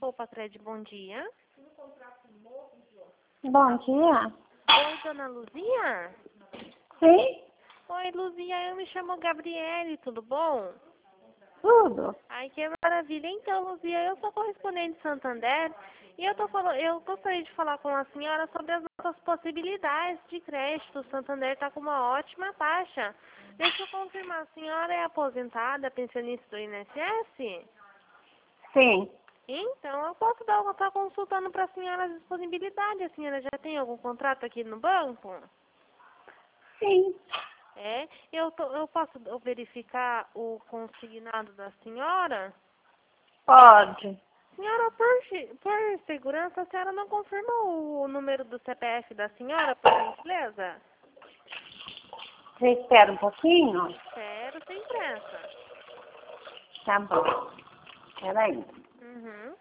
Roupa Cred, bom dia. Bom dia. Oi, dona Luzia? Sim, Oi, Luzia, eu me chamo Gabriele, tudo bom? tudo. Ai, que maravilha. Então, Luzia, eu sou correspondente de Santander e eu gostaria de falar com a senhora sobre as nossas possibilidades de crédito. O Santander está com uma ótima taxa. Deixa eu confirmar, a senhora é aposentada, pensionista do INSS? Sim. Então, eu posso estar consultando para a senhora as disponibilidades. A senhora já tem algum contrato aqui no banco? Sim. É, eu posso verificar o consignado da senhora? Pode. Senhora, por segurança, a senhora não confirma o número do CPF da senhora, por gentileza? Você espera um pouquinho? Espero, sem pressa. Tá bom. Espera aí. Uhum.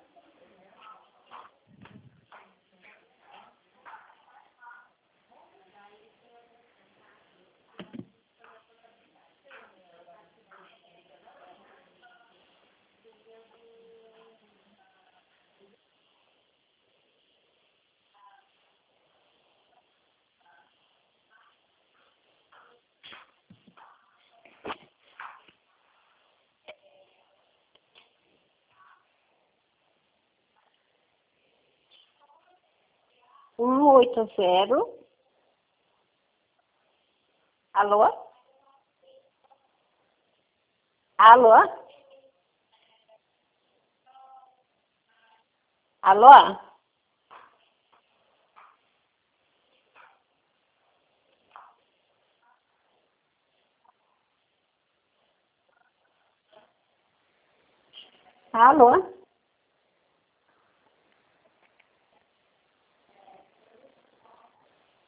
Um 80. Alô? Alô? Alô? Alô?